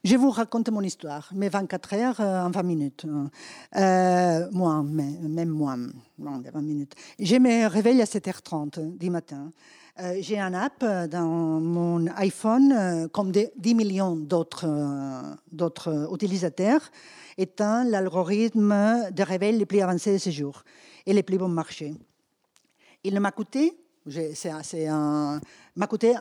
Je vous raconte mon histoire, mes 24 heures en 20 minutes. Moins, même moins, de 20 minutes. Je me réveille à 7h30 du matin. J'ai un app dans mon iPhone, comme 10 millions d'autres utilisateurs, étant l'algorithme de réveil le plus avancé de ce jour et le plus bon marché. Il m'a coûté, m'a coûté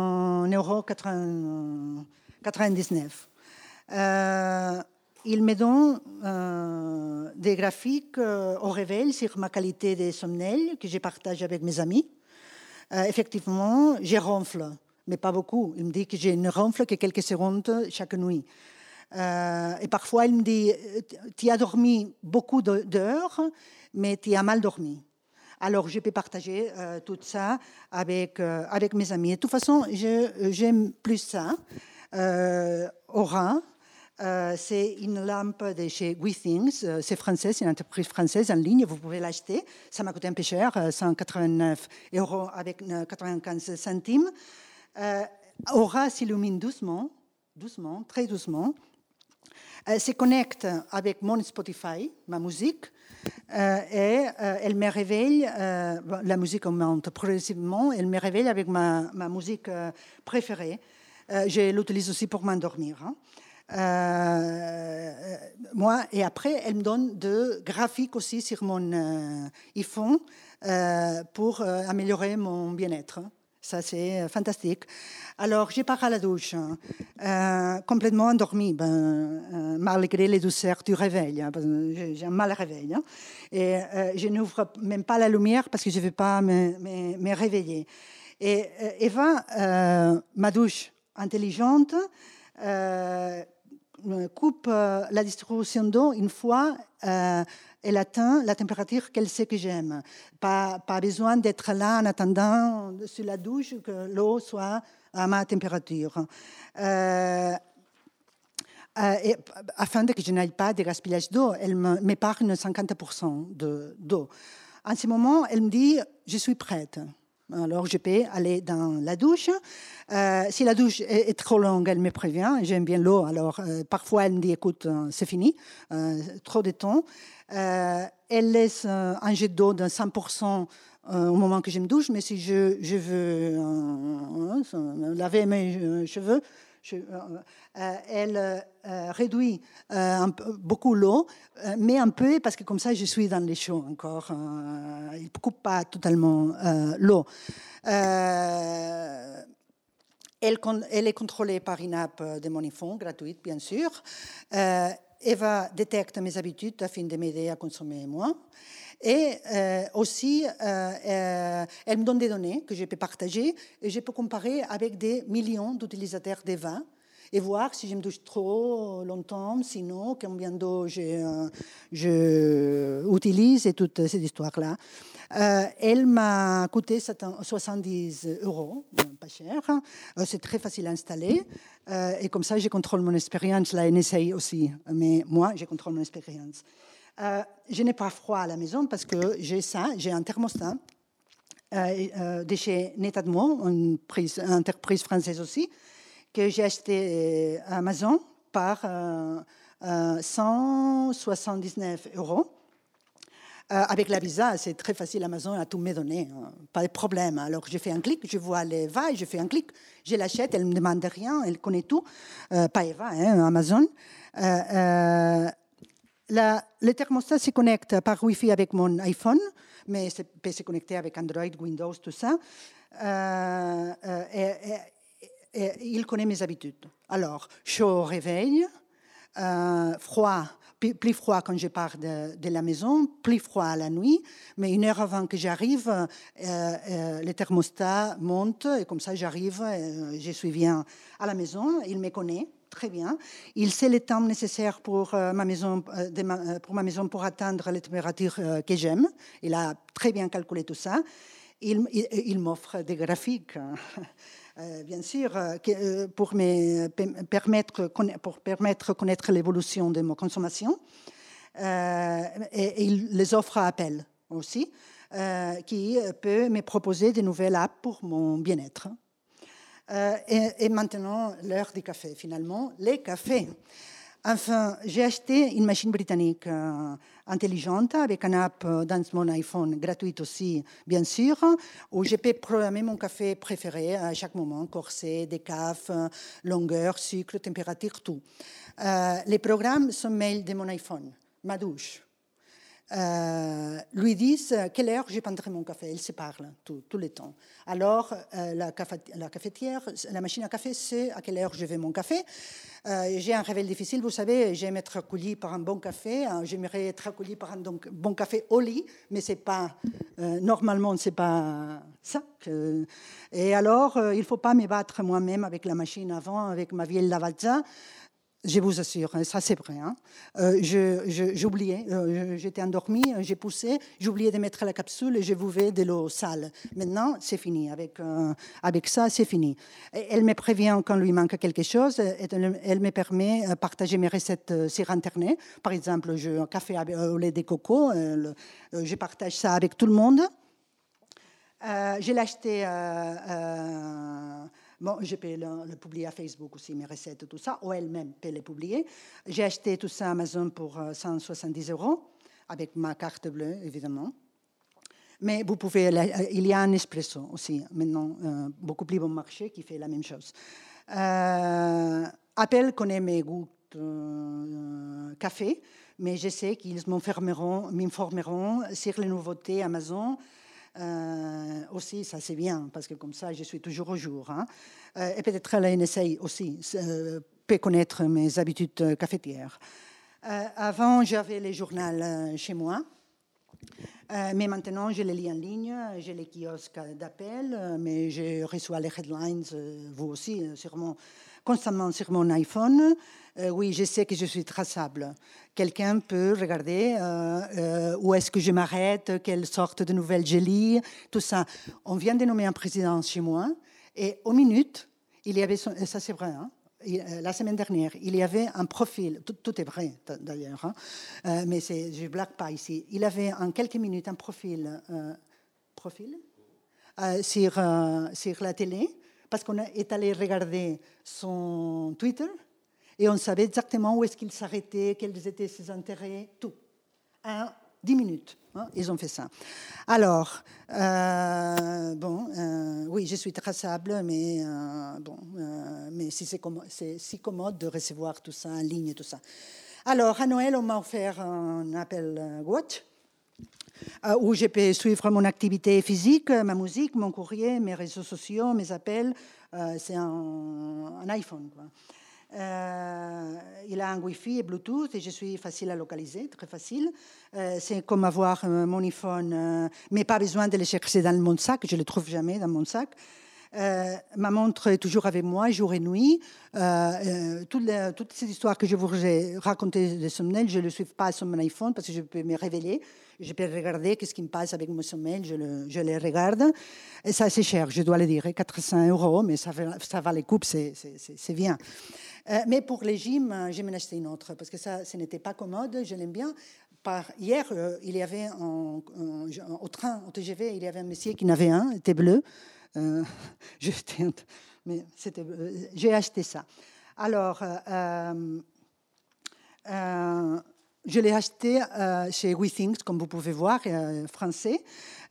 1,99 €. Il me donne des graphiques au réveil sur ma qualité de sommeil que je partage avec mes amis. Effectivement, je ronfle, mais pas beaucoup. Il me dit que je ne ronfle que quelques secondes chaque nuit. Et parfois, il me dit, tu as dormi beaucoup d'heures, mais tu as mal dormi. Alors, je peux partager tout ça avec mes amis. De toute façon, j'aime plus ça. Aura, c'est une lampe de chez WeThings. C'est français, c'est une entreprise française en ligne. Vous pouvez l'acheter. Ça m'a coûté un peu cher, 189 € avec 95 centimes. Aura s'illumine doucement, très doucement. Se connecte avec mon Spotify, ma musique, et elle me réveille, la musique augmente progressivement, elle me réveille avec ma musique préférée. Je l'utilise aussi pour m'endormir. Moi, et après, elle me donne des graphiques aussi sur mon iPhone pour améliorer mon bien-être. Ça, c'est fantastique. Alors, je pars à la douche, complètement endormie, malgré les douceurs du réveil. J'ai un mal réveil. Et je n'ouvre même pas la lumière parce que je ne veux pas me réveiller. Et Eva, ma douche intelligente, coupe la distribution d'eau une fois elle atteint la température qu'elle sait que j'aime. Pas besoin d'être là en attendant sur la douche que l'eau soit à ma température. Et afin que je n'aille pas de gaspillage d'eau, elle m'épargne 50% d'eau. En ce moment, elle me dit « je suis prête ». Alors, je peux aller dans la douche. Si la douche est trop longue, elle me prévient. J'aime bien l'eau. Alors, parfois, elle me dit, écoute, c'est fini. Trop de temps. Elle laisse un jet d'eau de 100% au moment que je me douche. Mais si je veux laver mes cheveux, elle réduit beaucoup l'eau, mais un peu, parce que comme ça, je suis dans les chauds encore. Il ne coupe pas totalement l'eau. Elle est contrôlée par une app de mon iPhone, gratuite, bien sûr. Eva détecte mes habitudes afin de m'aider à consommer moins. Et aussi, elle me donne des données que je peux partager et je peux comparer avec des millions d'utilisateurs d'Eva et voir si je me douche trop longtemps, sinon combien d'eau je utilise et toute cette histoire-là. Elle m'a coûté 70 €, pas cher. C'est très facile à installer. Et comme ça, je contrôle mon expérience. La NSA aussi, mais moi, je contrôle mon expérience. Je n'ai pas froid à la maison parce que j'ai un thermostat de chez Netadmo, une entreprise française aussi, que j'ai acheté à Amazon par 179 €. Avec la visa, c'est très facile. Amazon a tout mes données, pas de problème. Alors, je fais un clic, je vois l'Eva et je fais un clic. Je l'achète, elle ne me demande rien, elle connaît tout. Pas Eva, Amazon. Le thermostat se connecte par Wi-Fi avec mon iPhone, mais ça peut se connecter avec Android, Windows, tout ça. Et il connaît mes habitudes. Alors, chaud au réveil, froid, plus froid quand je pars de la maison, plus froid à la nuit, mais une heure avant que j'arrive, le thermostat monte et comme ça j'arrive, je suis bien à la maison, il me connaît très bien. Il sait le temps nécessaire pour ma maison pour atteindre les températures que j'aime. Il a très bien calculé tout ça. Il m'offre des graphiques. Bien sûr, pour permettre de connaître l'évolution de ma consommation. Et il les offre à Apple aussi, qui peut me proposer de nouvelles apps pour mon bien-être. Et maintenant, l'heure du café, finalement, les cafés. Enfin, j'ai acheté une machine britannique intelligente avec une app dans mon iPhone, gratuite aussi, bien sûr, où je peux programmer mon café préféré à chaque moment, corset, décaf, longueur, sucre, température, tout. Les programmes sont mails de mon iPhone, ma douche. Lui disent quelle heure je prendrai mon café. Ils se parlent tout le temps. Alors, la cafetière, la machine à café sait à quelle heure je veux mon café. J'ai un réveil difficile, vous savez, j'aime être accueillie par un bon café. J'aimerais être accueillie par un bon café au lit, mais c'est pas, normalement, c'est pas ça. Et alors, il ne faut pas me battre moi-même avec la machine avant, avec ma vieille Lavazza. Je vous assure, ça c'est vrai. Hein. J'oubliais, j'étais endormie, j'ai poussé, j'oubliais de mettre la capsule et je buvais de l'eau sale. Maintenant, c'est fini. Avec ça, c'est fini. Et elle me prévient quand lui manque quelque chose. Et elle me permet de partager mes recettes sur Internet. Par exemple, un café au lait de coco, je partage ça avec tout le monde. Je l'ai acheté. Bon, je peux le publier à Facebook aussi, mes recettes, tout ça, ou elle-même peut les publier. J'ai acheté tout ça à Amazon pour 170 €, avec ma carte bleue, évidemment. Mais vous pouvez, il y a un Espresso aussi, maintenant, beaucoup plus bon marché, qui fait la même chose. Apple connaît mes goûts café, mais je sais qu'ils m'informeront sur les nouveautés Amazon. Aussi, ça c'est bien, parce que comme ça, je suis toujours au jour. Hein. Et peut-être la NSA aussi peut connaître mes habitudes cafetières. Avant, j'avais les journaux chez moi, mais maintenant, je les lis en ligne, j'ai les kiosques d'appel, mais je reçois les headlines, vous aussi, sûrement, constamment sur mon iPhone. Oui, je sais que je suis traçable. Quelqu'un peut regarder où est-ce que je m'arrête, quelle sorte de nouvelles je lis, tout ça. On vient de nommer un président chez moi et aux minutes, il y avait, ça c'est vrai, hein, la semaine dernière, il y avait un profil, tout est vrai d'ailleurs, hein, mais je ne blague pas ici, il avait en quelques minutes un profil sur la télé, parce qu'on est allé regarder son Twitter et on savait exactement où est-ce qu'il s'arrêtait, quels étaient ses intérêts, tout. 10 minutes, hein, ils ont fait ça. Alors, oui, je suis traçable, mais mais c'est si commode de recevoir tout ça en ligne et tout ça. Alors, à Noël, on m'a offert un Apple Watch où je peux suivre mon activité physique, ma musique, mon courrier, mes réseaux sociaux, mes appels. C'est un iPhone, quoi. Il a un Wi-Fi et Bluetooth et je suis facile à localiser, très facile. C'est comme avoir mon iPhone, mais pas besoin de le chercher dans mon sac, je ne le trouve jamais dans mon sac. Ma montre est toujours avec moi, jour et nuit. Toutes ces histoires que je vous ai racontées de sommeil, je ne le suis pas sur mon iPhone parce que je peux me révéler. Je peux regarder qu'est-ce qui me passe avec mon sommeil, je les regarde. Et ça, c'est cher, je dois le dire, 400 €, mais ça va les coups, c'est bien. Mais pour les gyms, je m'en ai acheté une autre parce que ça, ce n'était pas commode, je l'aime bien. Hier, il y avait au train, au TGV, il y avait un monsieur qui en avait un, il était bleu. Mais j'ai acheté ça. Alors, je l'ai acheté chez WeThings, comme vous pouvez voir, français.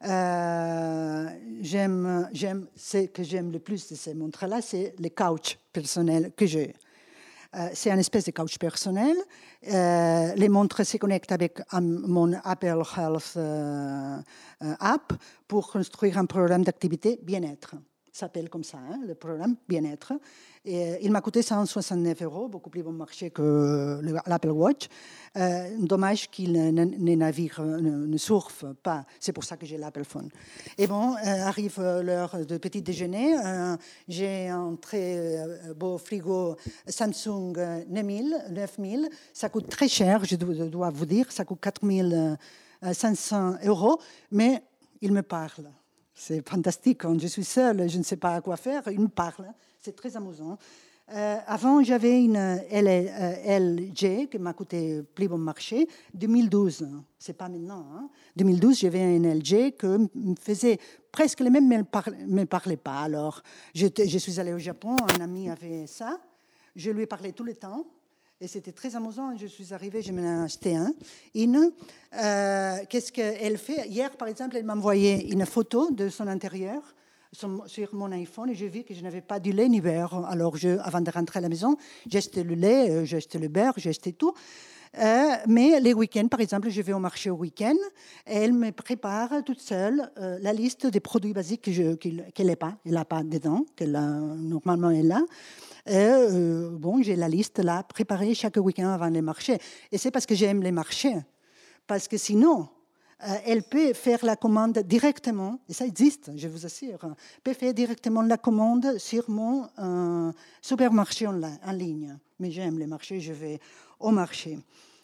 Ce que j'aime le plus de ces montres-là, c'est les couches personnels que j'ai. C'est une espèce de couch personnel. Les montres se connectent avec mon Apple Health app pour construire un programme d'activité bien-être. Ça s'appelle comme ça, hein, le programme bien-être. Et il m'a coûté 169 €, beaucoup plus bon marché que l'Apple Watch. Dommage qu'il ne navigue, ne surfe pas. C'est pour ça que j'ai l'Apple Phone. Et bon, arrive l'heure de petit déjeuner. J'ai un très beau frigo Samsung 9000. Ça coûte très cher, je dois vous dire. Ça coûte 4500 €, mais il me parle. C'est fantastique. Quand je suis seule, je ne sais pas à quoi faire. Il me parle. C'est très amusant. Avant, j'avais une LG qui m'a coûté plus bon marché, 2012. C'est pas maintenant. 2012, j'avais une LG qui me faisait presque le même, mais elle ne parlait pas. Alors, je suis allée au Japon, un ami avait ça. Je lui parlais tout le temps. Et c'était très amusant. Je suis arrivée, je m'en ai acheté une. Qu'est-ce qu'elle fait? Hier, par exemple, elle m'a envoyé une photo de son intérieur sur mon iPhone et j'ai vu que je n'avais pas du lait ni beurre. Alors, avant de rentrer à la maison, j'ai acheté le lait, j'ai acheté le beurre, j'ai acheté tout. Mais les week-ends, par exemple, je vais au marché au week-end et elle me prépare toute seule la liste des produits basiques qu'elle n'a pas. Elle n'a pas dedans, normalement elle a. Bon, j'ai la liste là préparée chaque week-end avant les marchés. Et c'est parce que j'aime les marchés. Parce que sinon, elle peut faire la commande directement, et ça existe, je vous assure, peut faire directement la commande sur mon supermarché en ligne. Mais j'aime les marchés, je vais au marché.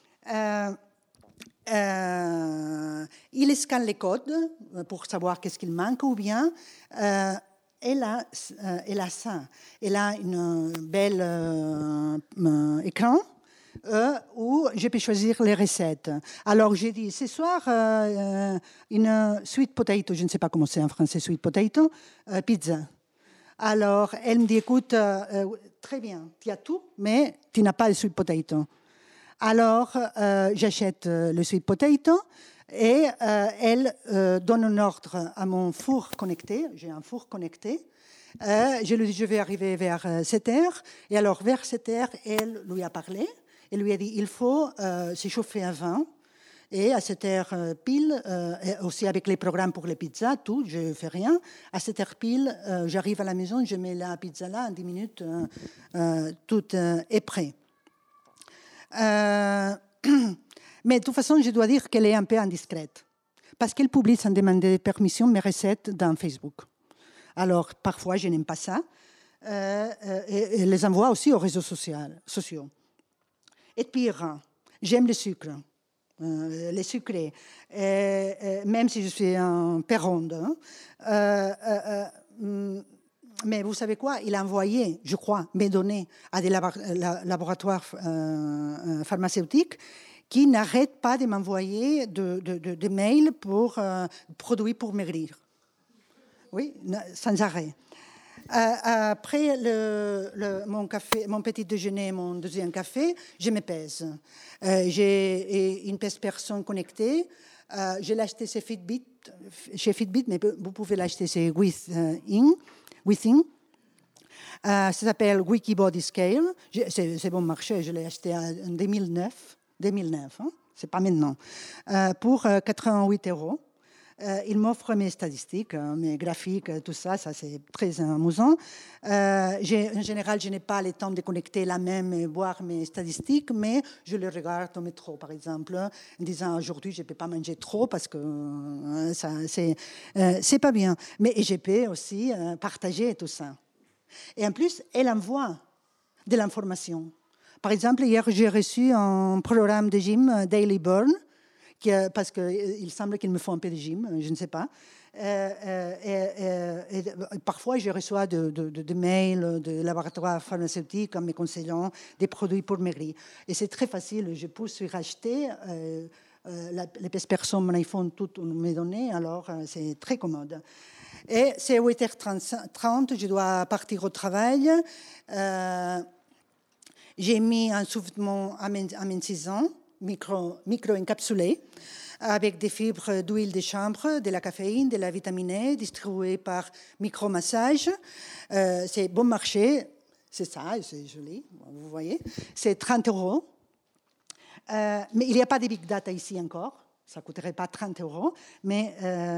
Il scanne les codes pour savoir qu'est-ce qu'il manque ou bien elle a ça. Elle a une belle écran où je peux choisir les recettes. Alors, j'ai dit, ce soir, une sweet potato, je ne sais pas comment c'est en français, sweet potato, pizza. Alors, elle me dit, écoute, très bien, tu as tout, mais tu n'as pas le sweet potato. Alors, j'achète le sweet potato et elle donne un ordre à mon four connecté. J'ai un four connecté. Je lui dis, je vais arriver vers 7 heures. Et alors, vers 7 heures, elle lui a parlé. Elle lui a dit, il faut s'échauffer avant. Et à 7 heures pile, aussi avec les programmes pour les pizzas, tout, je ne fais rien. À 7 heures pile, j'arrive à la maison, je mets la pizza là, en 10 minutes, tout est prêt. Mais de toute façon, je dois dire qu'elle est un peu indiscrète. Parce qu'elle publie sans demander permission mes recettes dans Facebook. Alors, parfois, je n'aime pas ça. Et les envoie aussi aux réseaux sociaux. Et pire, j'aime le sucre, les sucrés, même si je suis un peu ronde. Mais vous savez quoi? Il a envoyé, je crois, mes données à des laboratoires pharmaceutiques qui n'arrêtent pas de m'envoyer des mails pour produits pour maigrir. Oui, sans arrêt. Après mon petit déjeuner, mon deuxième café, je me pèse. J'ai une pèse personne connectée. Je l'ai acheté chez Fitbit, mais vous pouvez l'acheter chez Withing. Ça s'appelle Wiki Body Scale. C'est bon marché, je l'ai acheté en 2009. 2009, hein? C'est pas maintenant. Pour 88 €. Il m'offre mes statistiques, mes graphiques, tout ça, c'est très amusant. En général, je n'ai pas le temps de connecter la même et voir mes statistiques, mais je le regarde au métro, par exemple, en disant aujourd'hui, je ne peux pas manger trop parce que c'est pas bien. Mais je peux aussi partager tout ça. Et en plus, elle envoie de l'information. Par exemple, hier, j'ai reçu un programme de gym Daily Burn, parce qu'il semble qu'il me faut un peu de gym, je ne sais pas. Et parfois, je reçois des mails de laboratoires pharmaceutiques en me conseillant des produits pour maigrir. Et c'est très facile, je peux sur acheter. Les personnes, mon iPhone, toutes mes données, alors c'est très commode. Et c'est 8h30, je dois partir au travail. J'ai mis un sous-vêtement amincissant, micro-encapsulé, avec des fibres d'huile de chanvre, de la caféine, de la vitamine E, distribuée par micromassage. C'est bon marché, c'est ça, c'est joli, vous voyez. C'est 30 €. Mais il n'y a pas de big data ici encore. Ça ne coûterait pas 30 €, mais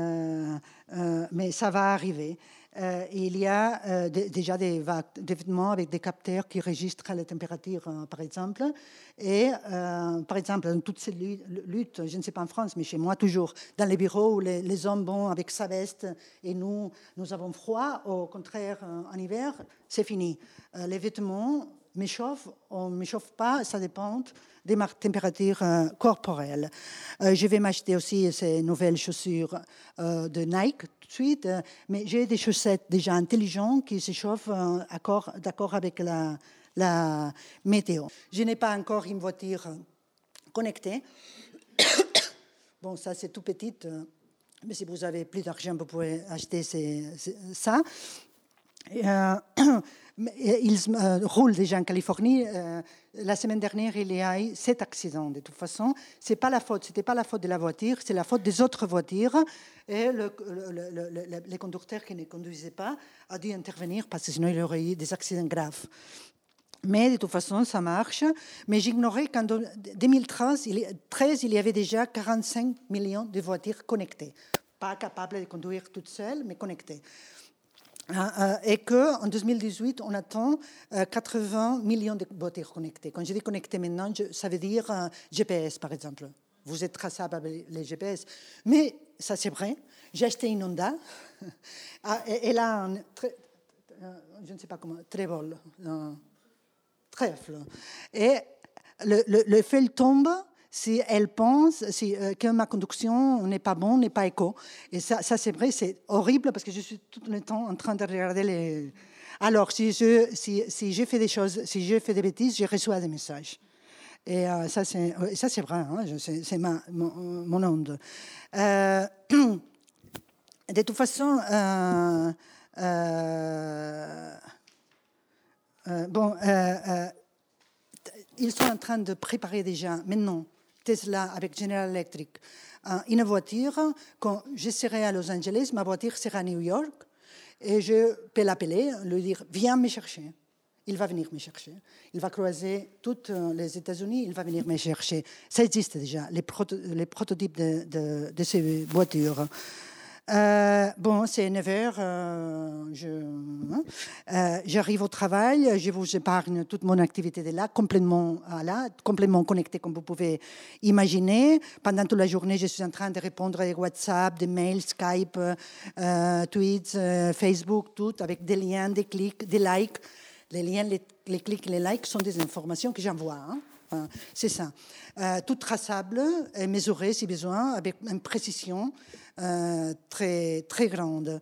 ça va arriver. Il y a déjà des vêtements avec des capteurs qui enregistrent la température, par exemple. Et, par exemple, dans toutes ces luttes, je ne sais pas en France, mais chez moi toujours, dans les bureaux où les hommes vont avec sa veste et nous avons froid, au contraire, en hiver, c'est fini. Les vêtements m'échauffent ou ne m'échauffent pas, ça dépend de ma température corporelle. Je vais m'acheter aussi ces nouvelles chaussures de Nike tout de suite, mais j'ai des chaussettes déjà intelligentes qui s'échauffent d'accord avec la météo. Je n'ai pas encore une voiture connectée. Bon, ça c'est tout petit, mais si vous avez plus d'argent, vous pouvez acheter ça. Ils roulent déjà en Californie. La semaine dernière, il y a eu 7 accidents. De toute façon, c'était pas la faute de la voiture, c'est la faute des autres voitures. Et les conducteurs qui ne conduisaient pas ont dû intervenir parce que sinon il y aurait eu des accidents graves. Mais de toute façon, ça marche. Mais j'ignorais qu'en 2013, il y avait déjà 45 millions de voitures connectées. Pas capables de conduire toutes seules, mais connectées. Et qu'en 2018, on attend 80 millions de voitures connectées. Quand je dis connectées maintenant, ça veut dire GPS, par exemple. Vous êtes traçable avec les GPS. Mais ça, c'est vrai. J'ai acheté une Honda. Elle a un, je ne sais pas comment, trèfle. Et le fil tombe si elle pense que ma conduction n'est pas bonne, n'est pas éco. Et ça c'est vrai, c'est horrible parce que je suis tout le temps en train de regarder les... Alors, si je fais des choses, si je fais des bêtises, je reçois des messages. Et ça, c'est vrai, hein, c'est mon onde. De toute façon, ils sont en train de préparer déjà maintenant Tesla avec General Electric une voiture. Quand je serai à Los Angeles, ma voiture sera à New York et je peux l'appeler, lui dire viens me chercher. Il va venir me chercher. Il va croiser tous les États-Unis, il va venir me chercher. Ça existe déjà, les prototypes de ces voitures. Bon, c'est 9 heures. J'arrive au travail. Je vous épargne toute mon activité de là, complètement connectée, comme vous pouvez imaginer. Pendant toute la journée, je suis en train de répondre à des WhatsApp, des mails, Skype, tweets, Facebook, tout, avec des liens, des clics, des likes. Les liens, les clics, les likes sont des informations que j'envoie. Hein. C'est ça. Tout traçable et mesuré, si besoin, avec une précision très, très grande.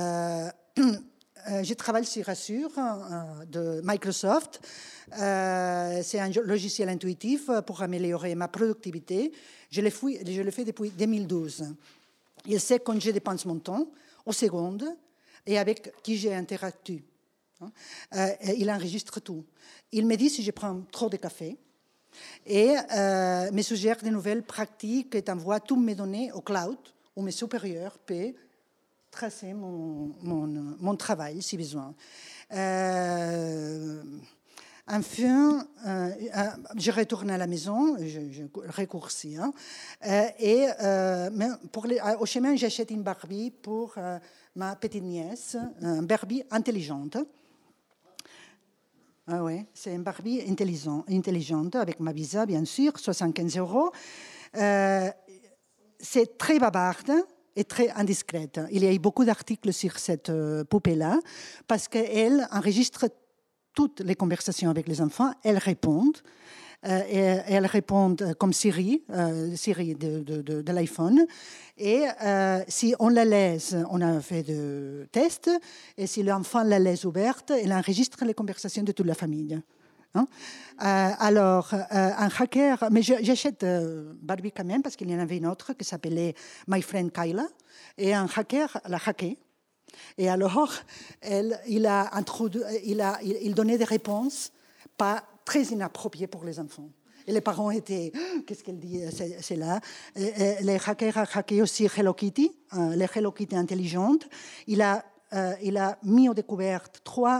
Je travaille sur Azure de Microsoft. C'est un logiciel intuitif pour améliorer ma productivité. Je le fais depuis 2012. Il sait quand je dépense mon temps, aux secondes, et avec qui j'ai interactu. Il enregistre tout. Il me dit si je prends trop de café et me suggère de nouvelles pratiques et envoie toutes mes données au cloud où mes supérieurs peuvent tracer mon travail si besoin. Enfin, je retourne à la maison, je raccourcis, hein, et au chemin, j'achète une Barbie pour ma petite nièce, une Barbie intelligente. Ah ouais, c'est une Barbie intelligente, avec ma visa, bien sûr, 75 €. C'est très bavarde et très indiscrète. Il y a eu beaucoup d'articles sur cette poupée-là, parce qu'elle enregistre toutes les conversations avec les enfants, elles répondent. Et elles répondent comme Siri de l'iPhone. Et si on la laisse, on a fait des tests, et si l'enfant la laisse ouverte, elle enregistre les conversations de toute la famille. Hein? Alors, un hacker, mais j'achète Barbie quand même, parce qu'il y en avait une autre qui s'appelait My Friend Kyla, et un hacker l'a hacké. Et alors, il donnait des réponses pas très inappropriées pour les enfants. Et les parents étaient, qu'est-ce qu'elle dit, c'est là. Les hackers ont hacké aussi Hello Kitty, les Hello Kitty intelligentes. Il a mis au découvert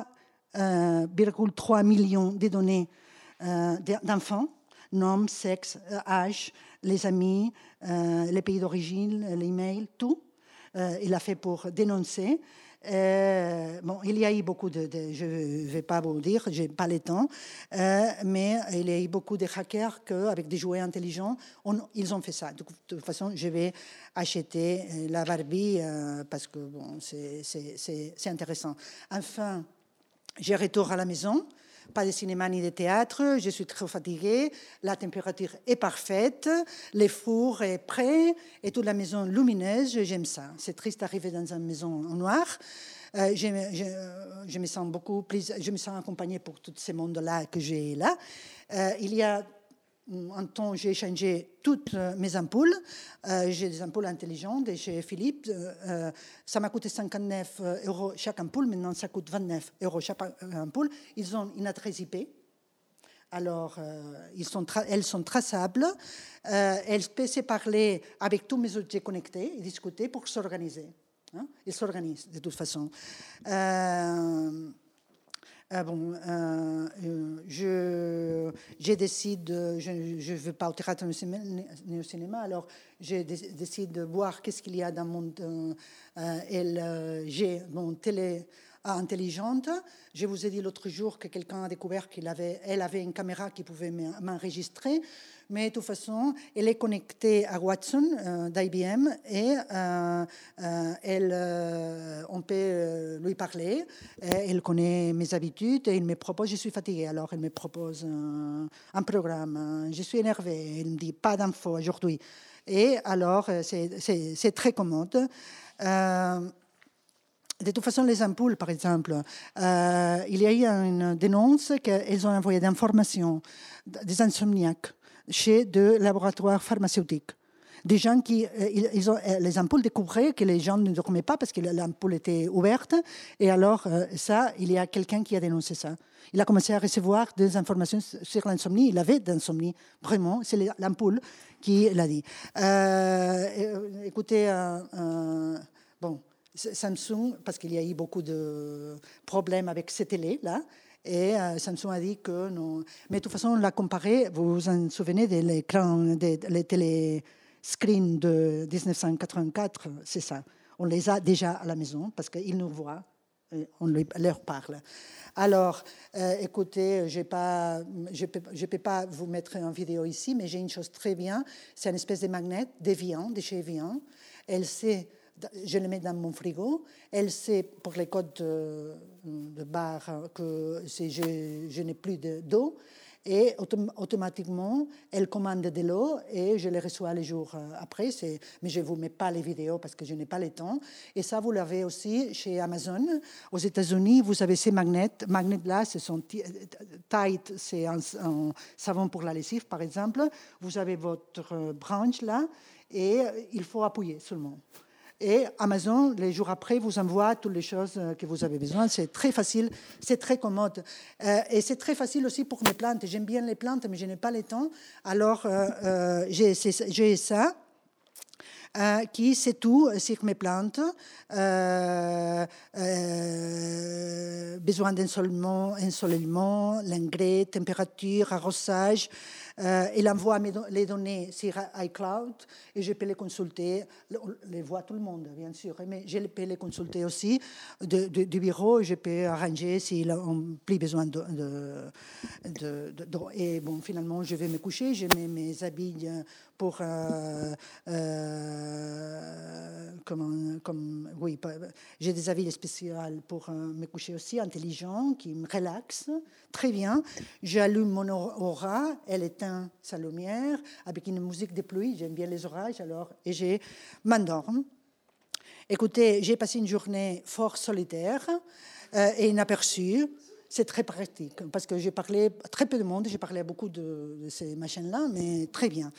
3,3 millions de données d'enfants, nom, sexe, âge, les amis, les pays d'origine, les emails, tout. Il a fait pour dénoncer. Bon, il y a eu beaucoup je ne vais pas vous dire, je n'ai pas le temps, mais il y a eu beaucoup de hackers avec des jouets intelligents, ils ont fait ça. De toute façon, je vais acheter la Barbie parce que bon, c'est intéressant. Enfin, je retourne à la maison. Pas de cinéma ni de théâtre, je suis trop fatiguée, la température est parfaite, le four est prêt et toute la maison lumineuse, j'aime ça. C'est triste d'arriver dans une maison en noir. Je me sens beaucoup plus, je me sens accompagnée pour tout ce monde-là que j'ai là. Il y a un temps, j'ai changé toutes mes ampoules. J'ai des ampoules intelligentes et chez Philips, ça m'a coûté 59 euros chaque ampoule. Maintenant, ça coûte 29 euros chaque ampoule. Ils ont une adresse IP. Alors, elles sont traçables. Elles peuvent se parler avec tous mes objets connectés et discuter pour s'organiser. Hein? Ils s'organisent de toute façon. Je décide, je ne veux pas au théâtre ni au cinéma, alors je décide de voir qu'est-ce qu'il y a dans mon... j'ai mon télé intelligente. Je vous ai dit l'autre jour que quelqu'un a découvert qu'elle avait une caméra qui pouvait m'enregistrer, mais de toute façon, elle est connectée à Watson d'IBM et on peut lui parler. Elle connaît mes habitudes et il me propose, je suis fatiguée, alors elle me propose un programme. Je suis énervée, elle me dit pas d'infos aujourd'hui. Et alors, c'est très commode. De toute façon, les ampoules, par exemple, il y a eu une dénonce qu'elles ont envoyé des informations des insomniaques chez deux laboratoires pharmaceutiques. Des gens qui, les ampoules découvraient que les gens ne dormaient pas parce que l'ampoule était ouverte. Et alors, il y a quelqu'un qui a dénoncé ça. Il a commencé à recevoir des informations sur l'insomnie. Il avait d'insomnie, vraiment. C'est l'ampoule qui l'a dit. Écoutez, bon... Samsung, parce qu'il y a eu beaucoup de problèmes avec ces télés-là, et Samsung a dit que non. Mais de toute façon, on l'a comparé, vous vous en souvenez, des téléscreens de 1984, c'est ça. On les a déjà à la maison, parce qu'ils nous voient, et on leur parle. Alors, écoutez, je ne peux pas vous mettre en vidéo ici, mais j'ai une chose très bien, c'est une espèce de magnet d'Evian, de chez Evian. Elle sait... Je le mets dans mon frigo. Elle sait, pour les codes de bar, que je n'ai plus d'eau. Et automatiquement, elle commande de l'eau et je les reçois les jours après. Mais je ne vous mets pas les vidéos parce que je n'ai pas le temps. Et ça, vous l'avez aussi chez Amazon. Aux États-Unis, vous avez ces magnets. Magnets-là, ce sont Tide, c'est un savon pour la lessive, par exemple. Vous avez votre branche là et il faut appuyer seulement. Et Amazon, les jours après, vous envoie toutes les choses que vous avez besoin. C'est très facile, c'est très commode. Et c'est très facile aussi pour mes plantes. J'aime bien les plantes, mais je n'ai pas le temps. Alors, j'ai ça. Qui sait tout sur mes plantes, besoin d'ensoleillement, l'engrais, température, arrosage. Il envoie les données sur iCloud et je peux les consulter. Les voit tout le monde, bien sûr, mais je peux les consulter aussi du bureau. Je peux arranger s'ils ont plus besoin et bon, finalement, je vais me coucher. Je mets mes habits pour oui, j'ai des habits spéciaux pour me coucher aussi, intelligent, qui me relaxe très bien. J'allume mon aura, elle éteint sa lumière avec une musique de pluie. J'aime bien les orages, alors, et je m'endorme. Écoutez, j'ai passé une journée fort solitaire et inaperçue. C'est très pratique parce que j'ai parlé à très peu de monde, j'ai parlé à beaucoup de ces machines-là, mais très bien.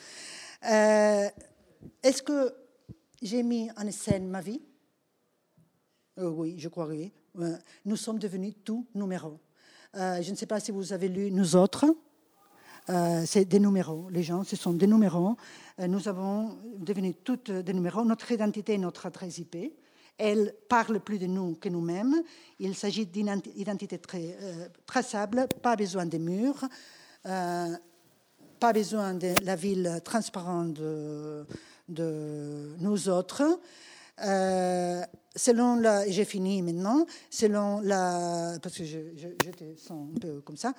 Est-ce que j'ai mis en scène ma vie? Oui, je crois que oui. Nous sommes devenus tout numéros. Je ne sais pas si vous avez lu Nous autres. C'est des numéros. Les gens, ce sont des numéros. Nous avons devenu toutes des numéros. Notre identité est notre adresse IP. Elle parle plus de nous que nous-mêmes. Il s'agit d'une identité très traçable, pas besoin de murs, pas besoin de la ville transparente de nous autres. Selon j'ai fini maintenant, selon parce que je te sens un peu comme ça.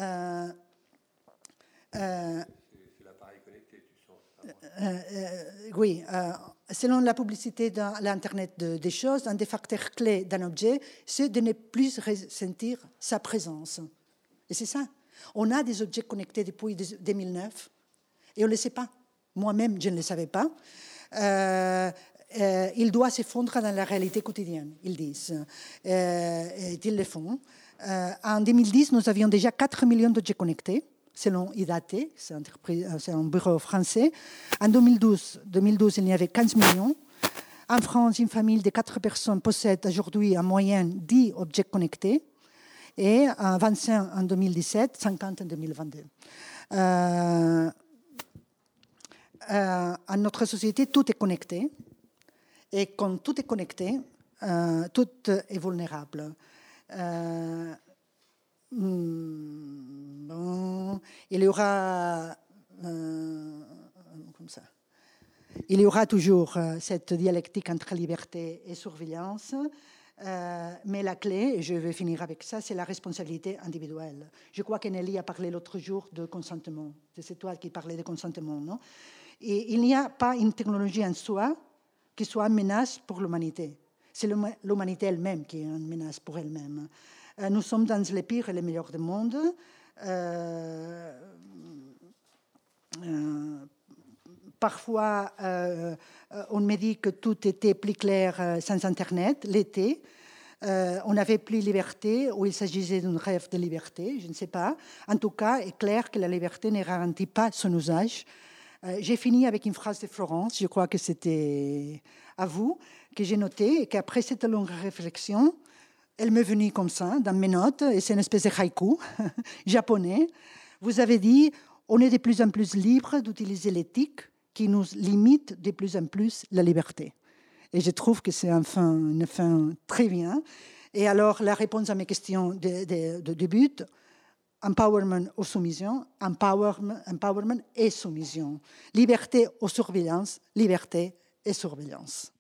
C'est l'appareil connecté, tu sens. Oui, selon la publicité dans l'Internet des choses, un des facteurs clés d'un objet, c'est de ne plus ressentir sa présence. Et c'est ça. On a des objets connectés depuis 2009 et on ne le sait pas. Moi-même, je ne le savais pas. il doit se fondre dans la réalité quotidienne, ils disent. Et ils le font. En 2010, nous avions déjà 4 millions d'objets connectés, selon IDATE, c'est un bureau français. En 2012, il y avait 15 millions. En France, une famille de 4 personnes possède aujourd'hui en moyenne 10 objets connectés. Et 25 en 2017, 50 en 2022. En notre société, tout est connecté. Et quand tout est connecté, tout est vulnérable. Bon, il y aura comme ça. Il y aura toujours cette dialectique entre liberté et surveillance, mais la clé, et je vais finir avec ça, c'est la responsabilité individuelle. Je crois que Nelly a parlé l'autre jour de consentement. C'est toi qui parlais de consentement, non? Et il n'y a pas une technologie en soi qui soit une menace pour l'humanité. C'est l'humanité elle-même qui est une menace pour elle-même. Nous sommes dans les pires et les meilleurs du monde. Parfois, on me dit que tout était plus clair sans Internet, l'été. On n'avait plus liberté, ou il s'agissait d'un rêve de liberté, je ne sais pas. En tout cas, il est clair que la liberté ne garantit pas son usage. J'ai fini avec une phrase de Florence, je crois que c'était à vous, que j'ai notée, et qu'après cette longue réflexion, elle m'est venue comme ça, dans mes notes, et c'est une espèce de haïku japonais. Vous avez dit, on est de plus en plus libre d'utiliser l'éthique qui nous limite de plus en plus la liberté. Et je trouve que c'est une fin très bien. Et alors, la réponse à mes questions de début, empowerment ou soumission, empowerment et soumission. Liberté ou surveillance, liberté et surveillance.